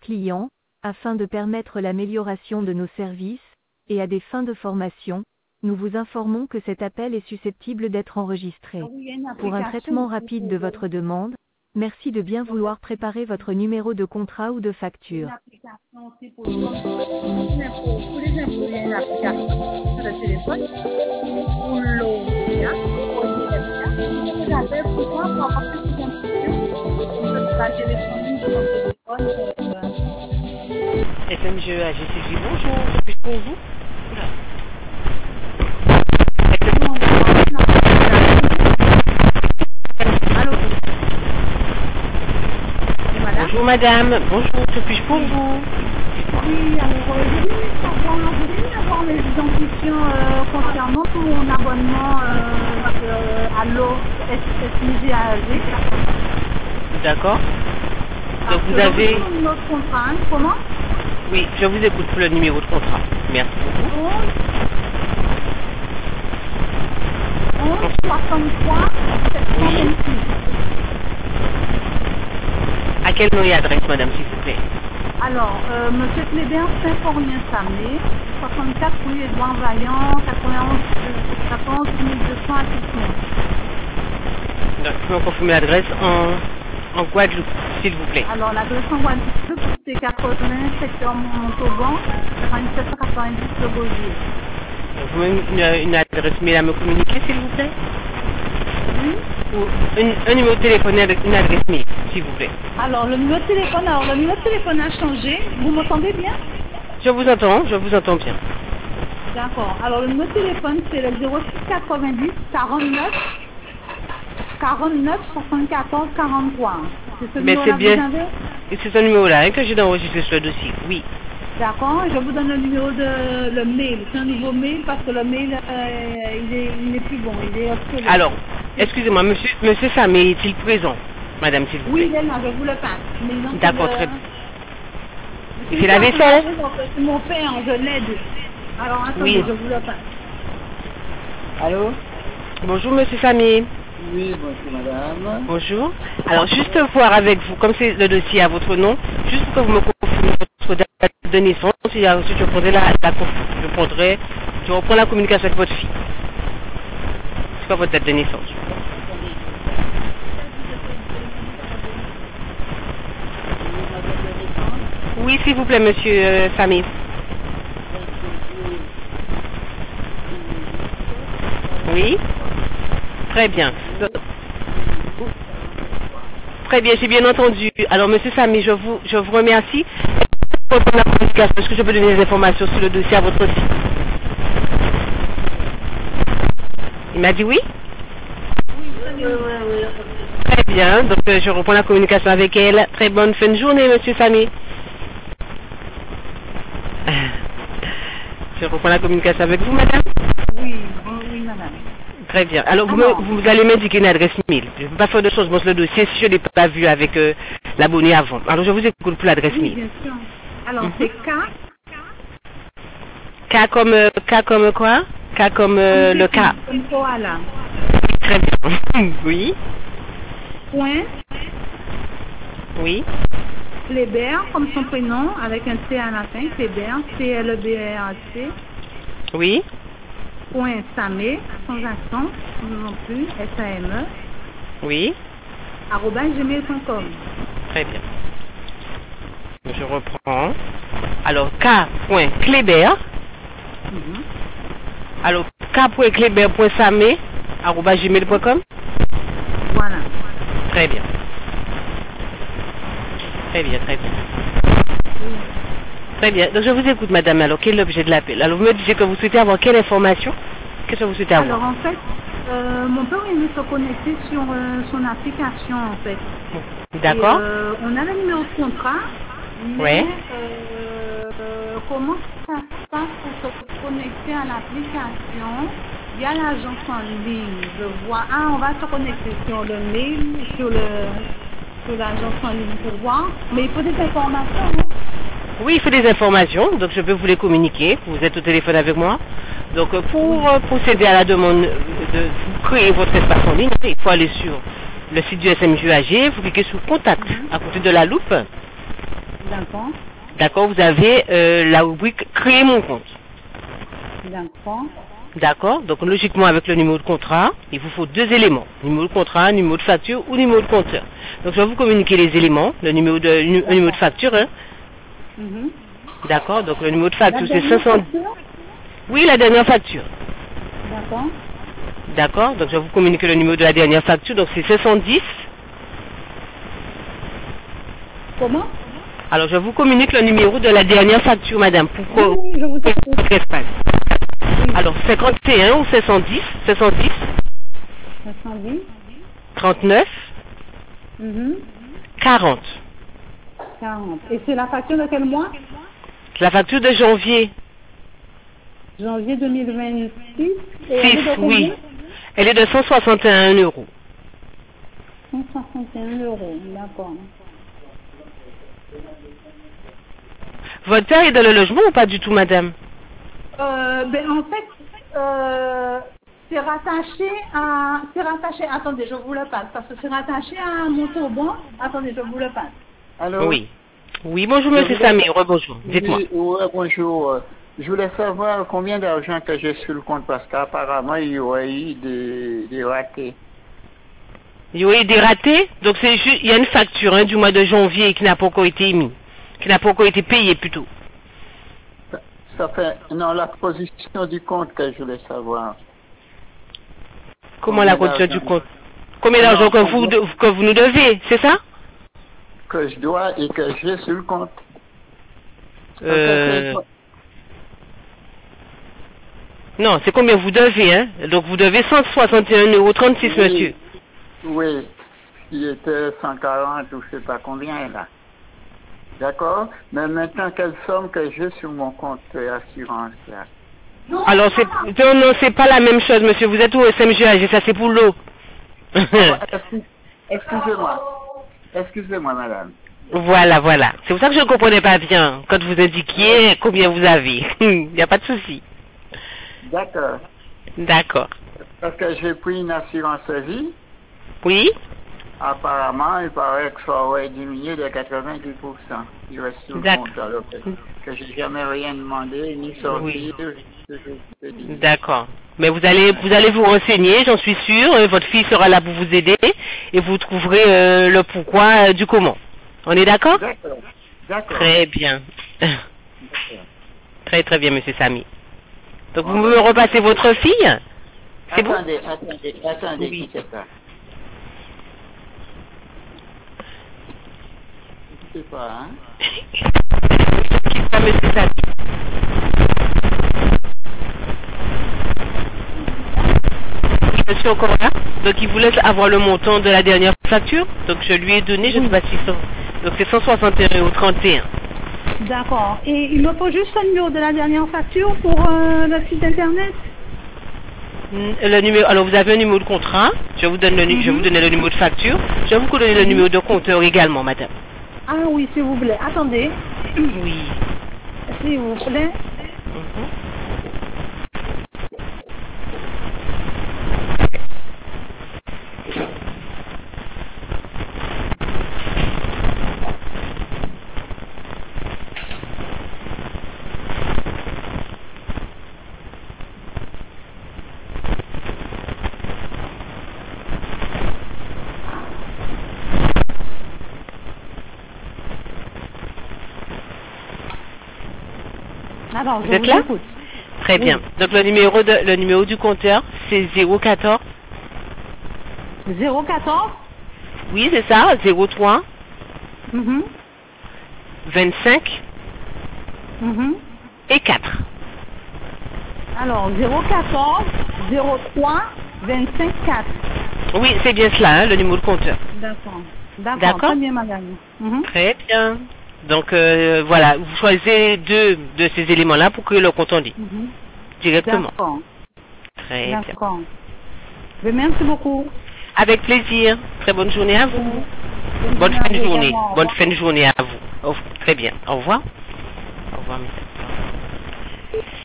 clients, afin de permettre l'amélioration de nos services, et à des fins de formation, nous vous informons que cet appel est susceptible d'être enregistré. Pour un traitement rapide de votre demande, merci de bien vouloir préparer votre numéro de contrat ou de facture. L'application, c'est pour les impôts. Pour les impôts, il y a une application sur le téléphone. Pour l'eau, vous avez pour avoir plus d'informations. Vous pouvez la téléphonie sur votre téléphone. FMGE AGCJ, bonjour, que puis-je pour vous? Allô? Bonjour madame, bonjour, que puis-je pour vous? Oui, alors je voulais avoir les identifiants concernant tout mon abonnement à l'eau SMGAG. D'accord. Donc vous avez... Notre contrat, comment? Oui, je vous écoute pour le numéro de contrat. Merci beaucoup. 11 63 726. À quel nom et adresse, madame, s'il vous plaît? Alors, monsieur Clébert, Saint-Forien Samé, 64 rue Édouard Vaillant, 91 200 à Toussaint. Donc, vous pouvez confirmer l'adresse en Guadeloupe, s'il vous plaît. Alors, l'adresse en Guadeloupe, c'est 80 secteur Montauban, 9790 Le Gaudier. Vous avez une adresse mail à me communiquer, s'il vous plaît? Oui. Ou un numéro de téléphone avec une adresse mail, s'il vous plaît. Alors, le numéro de téléphone a changé. Vous m'entendez bien? Je vous entends bien. D'accord. Alors, le numéro de téléphone, c'est le 06 90 49 74 43. C'est ce Mais numéro-là c'est que bien. vous avez? Et c'est ce numéro-là hein, que j'ai enregistré sur le dossier, oui. D'accord, je vous donne le numéro de le mail. C'est un nouveau mail parce que le mail, il n'est plus bon, il est obsolète. Alors, excusez-moi, monsieur Samé est-il présent, madame, s'il vous plaît? Oui, il est là, je vous le passe. D'accord, très bien. C'est la vaisselle? C'est mon père, je l'aide. Alors, attendez, oui. je vous le passe. Allô? Bonjour, monsieur Samé. Oui, bonjour madame. Bonjour. Alors, juste voir avec vous, comme c'est le dossier à votre nom, juste pour que vous me confirmez votre date de naissance, et ensuite je reprends la communication avec votre fille. C'est quoi votre date de naissance? Oui, s'il vous plaît, monsieur Samé. Oui. Très bien. Très bien, j'ai bien entendu. Alors, monsieur Samy, je vous remercie pour la communication. Est-ce que je peux donner des informations sur le dossier à votre fille? Il m'a dit oui? Oui. Très bien, donc je reprends la communication avec elle. Très bonne fin de journée, monsieur Samy. Je reprends la communication avec vous, madame? Oui, madame. Très bien. Alors, vous allez m'indiquer une adresse mail. Je ne peux pas faire de choses sur le dossier si je ne l'ai pas vu avec l'abonné avant. Alors, je vous écoute pour l'adresse mail. Bien sûr. Alors, c'est K. K comme quoi? K comme le K. Comme koala. Très bien. Oui. Point. Oui. Clébert, comme son prénom, avec un T à la fin. Clébert, C-L-E-B-R-A-C. Oui. Point Samé, sans accent, non plus, S-A-M-E. Oui. @gmail.com. Très bien. Je reprends. Alors, K.Clébert. Alors, K.Clébert.samé @gmail.com. Voilà. Très bien. Très bien, très bien. Très bien. Donc, je vous écoute, madame. Alors, quel est l'objet de l'appel? Alors, vous me disiez que vous souhaitez avoir quelle information? Qu'est-ce que vous souhaitez avoir? Alors, en fait, mon père, il veut se connecter sur son application, en fait. D'accord. On a le numéro de contrat. Ouais. Comment ça se passe pour se connecter à l'application? Il y a l'agence en ligne. Je vois. Ah, on va se connecter sur le mail, sur l'agence en ligne pour voir. Mais il faut des informations, non? Oui, il faut des informations, donc je peux vous les communiquer. Vous êtes au téléphone avec moi. Donc, pour procéder à la demande de créer votre espace en ligne, il faut aller sur le site du SMGAG, vous cliquez sur Contact à côté de la loupe. D'accord. D'accord, vous avez la rubrique créer mon compte. D'accord. D'accord, donc logiquement avec le numéro de contrat, il vous faut deux éléments. Numéro de contrat, numéro de facture ou numéro de compteur. Donc je vais vous communiquer les éléments, le numéro de facture. Hein. D'accord, donc le numéro de facture c'est 500. Oui, la dernière facture. D'accord. D'accord, donc je vais vous communiquer le numéro de la dernière facture, donc c'est 510. Comment? Alors je vous communique le numéro de la dernière facture, madame, pour Oui, je vous écoute. espace. Alors 51 ou 510, 510, 510. 39, 40. 40. Et c'est la facture de quel mois? La facture de janvier. Janvier 2026. Et 6, oui. Elle est de 161 euros. 161 euros, d'accord. Votre père est dans le logement ou pas du tout, madame? En fait, c'est rattaché à... Attendez, je vous le passe. Parce que c'est rattaché à mon turban. Attendez, je vous le passe. Allô? Oui. Oui, bonjour, monsieur Samy. Rebonjour. Dites-moi. Oui, bonjour. Je voulais savoir combien d'argent que j'ai sur le compte parce qu'apparemment, il y aurait eu des ratés. Il y aurait des ratés? Donc, c'est juste, il y a une facture du mois de janvier qui n'a pas encore été émise. Qui n'a pas encore été payée, plutôt. Ça fait... Non, la position du compte que je voulais savoir. Comment la position du compte? Combien d'argent que vous nous devez, c'est ça? Que je dois et que j'ai sur le compte. Non, c'est combien vous devez, hein? Donc vous devez 161,36 €, Oui. monsieur. Oui, il était 140 ou je sais pas combien là. D'accord? Mais maintenant, quelle somme que j'ai sur mon compte assurance là? Alors, non, c'est pas la même chose, monsieur. Vous êtes au SMGAG, ça c'est pour l'eau. Excusez-moi, madame. Voilà. C'est pour ça que je ne comprenais pas bien quand vous indiquiez combien vous avez. Il n'y a pas de souci. D'accord. D'accord. Parce que j'ai pris une assurance vie. Oui? Apparemment, il paraît que ça aurait diminué de 90%. Il reste sur le compte alors que j'ai jamais rien demandé, ni sorti. Oui. D'accord. Mais vous allez vous renseigner, j'en suis sûre. Votre fille sera là pour vous aider et vous trouverez le pourquoi du comment. On est d'accord? D'accord. Très bien. Très très bien, monsieur Samy. Donc vous me repassez votre fille? C'est bon? Attendez, oui. quittez pas. Quittez pas, hein? Quitte pas, monsieur Samy. Je suis encore là. Donc il vous laisse avoir le montant de la dernière facture. Donc je lui ai donné, je ne sais pas si ça. Donc c'est 161,31 €. D'accord. Et il me faut juste le numéro de la dernière facture pour le site internet? Le numéro, alors vous avez un numéro de contrat, je vais vous donner le numéro de facture, je vais vous donner le numéro de compteur également, madame. Ah oui, s'il vous plaît. Attendez. Oui. S'il vous plaît. Alors, vous êtes là? Très bien. Donc le numéro du compteur, c'est 014. 014? Oui, c'est ça, 03. 25. Et 4. Alors, 014, 03, 25, 4. Oui, c'est bien cela, le numéro de compteur. D'accord. Très bien, madame. Très bien. Donc voilà, vous choisissez deux de ces éléments-là pour créer le compte en ligne. Directement. D'accord. Très bien. D'accord. Merci beaucoup. Avec plaisir. Très bonne journée à vous. Bonne fin de journée. Bonne fin de journée à vous. Oh, très bien. Au revoir. Au revoir, monsieur.